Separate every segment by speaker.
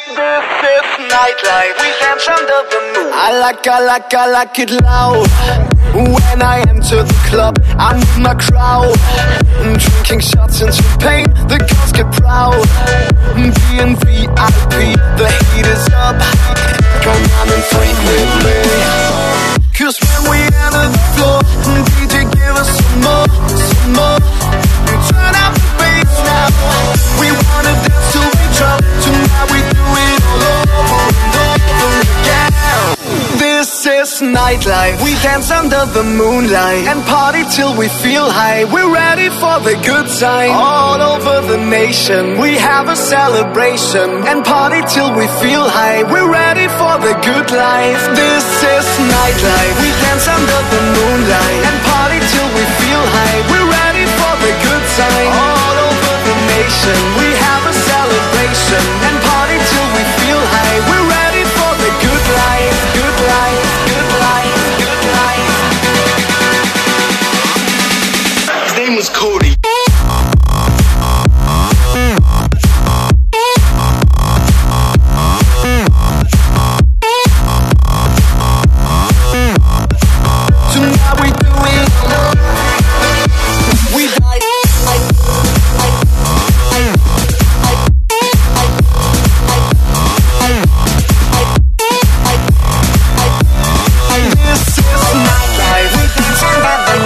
Speaker 1: This is nightlife, we dance under the moon.
Speaker 2: I like it loud. When I enter the club, I'm with my crowd, drinking shots and champagne, the girls get proud. Being VIP, the heat is up. Come on and freak with me. Cause when we enter the floor, DJ give us some more, some more. Turn up the bass now. We wanna dance till we drop. Tonight we do it all over and over again. This is nightlife. We dance under the moonlight and party till we feel high. We're ready for the good time. All over the nation, we have a celebration and party till we feel high. We're ready for the good life. This is nightlife. We dance under the moonlight and party till we feel high. We're ready for the good time. All over the nation, we have a celebration and party till we feel high. We're ready for the good life. Good life, good life, good life.
Speaker 1: His name was Cody.
Speaker 2: Tonight we do it. We die. This is nightlife. We dance under the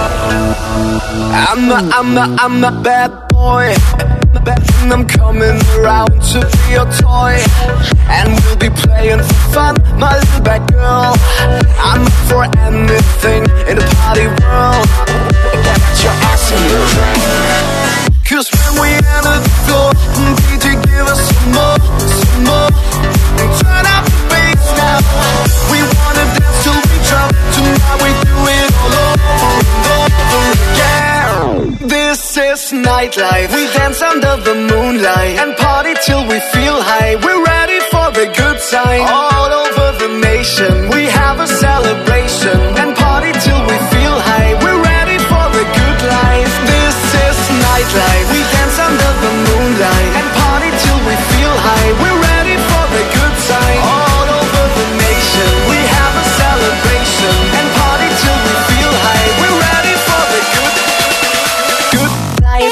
Speaker 2: moon. I'm a bad boy, and I'm coming around to be your toy. And we'll be playing for fun, my little bad girl. I'm up for anything in the party world. Get your ass in the train. Cause when we enter the floor, DJ give us some more, some more. Turn up the bass now. We wanna dance till we drop. Tonight we do it all over and over again. This is nightlife. We dance under the moonlight and party till we feel high. We're ready for the good time. All over the nation, we have a celebration and party till we feel high. We're ready for the good life. This is nightlife. We dance under the moonlight and party till we feel high. We're ready for the good time. All over the nation, we have a celebration and party till we feel high. We're ready for the good life.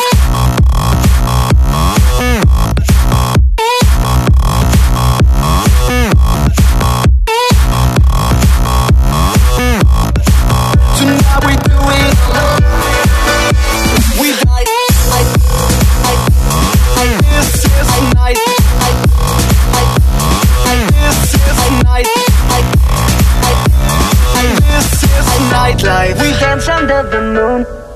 Speaker 2: Tonight we do it. We die. This is night. This is night. This is nightlife. We dance under the moon.